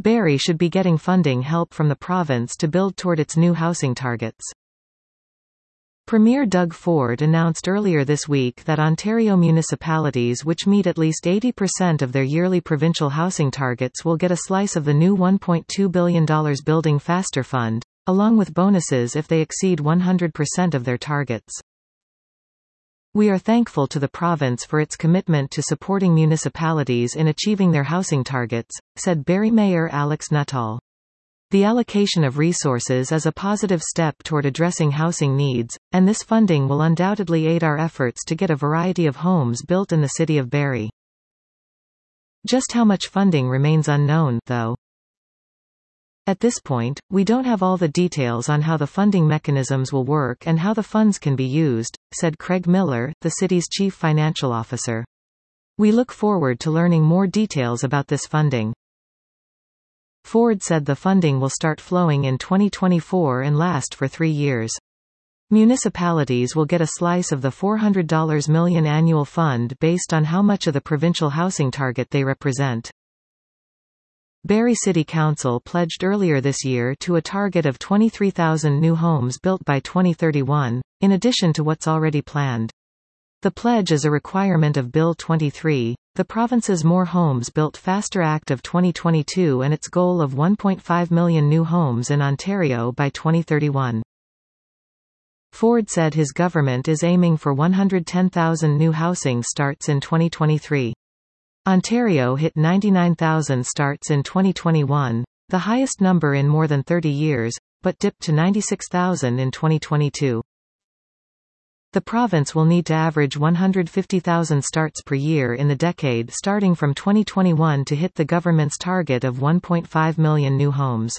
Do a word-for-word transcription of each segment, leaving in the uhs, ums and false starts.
Barrie should be getting funding help from the province to build toward its new housing targets. Premier Doug Ford announced earlier this week that Ontario municipalities which meet at least eighty percent of their yearly provincial housing targets will get a slice of the new one point two billion dollars Building Faster Fund, along with bonuses if they exceed one hundred percent of their targets. We are thankful to the province for its commitment to supporting municipalities in achieving their housing targets, said Barrie Mayor Alex Nuttall. The allocation of resources is a positive step toward addressing housing needs, and this funding will undoubtedly aid our efforts to get a variety of homes built in the city of Barrie. Just how much funding remains unknown, though. At this point, we don't have all the details on how the funding mechanisms will work and how the funds can be used, said Craig Miller, the city's chief financial officer. We look forward to learning more details about this funding. Ford said the funding will start flowing in twenty twenty-four and last for three years. Municipalities will get a slice of the four hundred million dollars annual fund based on how much of the provincial housing target they represent. Barrie City Council pledged earlier this year to a target of twenty-three thousand new homes built by twenty thirty-one, in addition to what's already planned. The pledge is a requirement of Bill twenty-three, the province's More Homes Built Faster Act of twenty twenty-two, and its goal of one point five million new homes in Ontario by twenty thirty-one. Ford said his government is aiming for one hundred ten thousand new housing starts in twenty twenty-three. Ontario hit ninety-nine thousand starts in twenty twenty-one, the highest number in more than thirty years, but dipped to ninety-six thousand in twenty twenty-two. The province will need to average one hundred fifty thousand starts per year in the decade starting from twenty twenty-one to hit the government's target of one point five million new homes.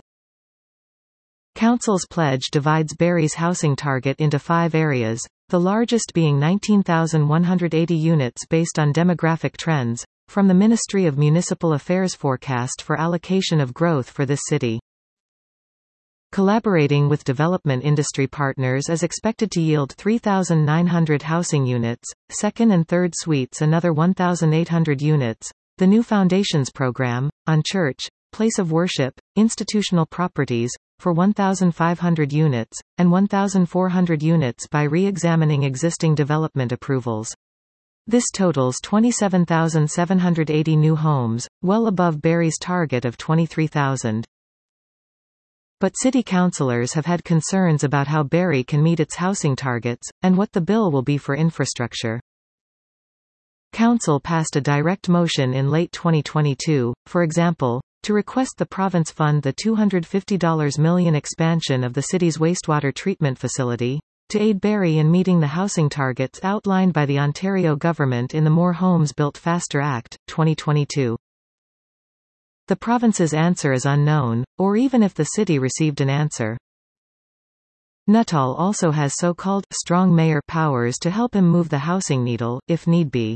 Council's pledge divides Barrie's housing target into five areas, the largest being nineteen thousand one hundred eighty units based on demographic trends, from the Ministry of Municipal Affairs forecast for allocation of growth for this city. Collaborating with development industry partners is expected to yield three thousand nine hundred housing units, second and third suites another one thousand eight hundred units. The new Foundations program, on church, place of worship, institutional properties, for one thousand five hundred units, and one thousand four hundred units by re-examining existing development approvals. This totals twenty-seven thousand seven hundred eighty new homes, well above Barrie's target of twenty-three thousand. But city councillors have had concerns about how Barrie can meet its housing targets, and what the bill will be for infrastructure. Council passed a direct motion in late twenty twenty-two, for example, to request the province fund the two hundred fifty million dollars expansion of the city's wastewater treatment facility, to aid Barrie in meeting the housing targets outlined by the Ontario government in the More Homes Built Faster Act, twenty twenty-two. The province's answer is unknown, or even if the city received an answer. Nuttall also has so-called strong mayor powers to help him move the housing needle, if need be.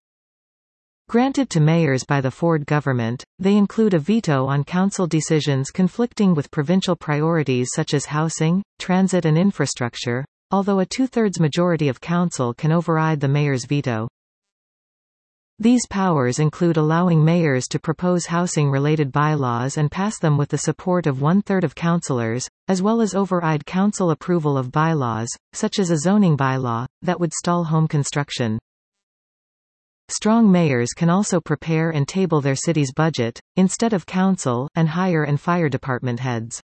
Granted to mayors by the Ford government, they include a veto on council decisions conflicting with provincial priorities such as housing, transit and infrastructure, although a two-thirds majority of council can override the mayor's veto. These powers include allowing mayors to propose housing-related bylaws and pass them with the support of one-third of councillors, as well as override council approval of bylaws, such as a zoning bylaw, that would stall home construction. Strong mayors can also prepare and table their city's budget, instead of council, and hire and fire department heads.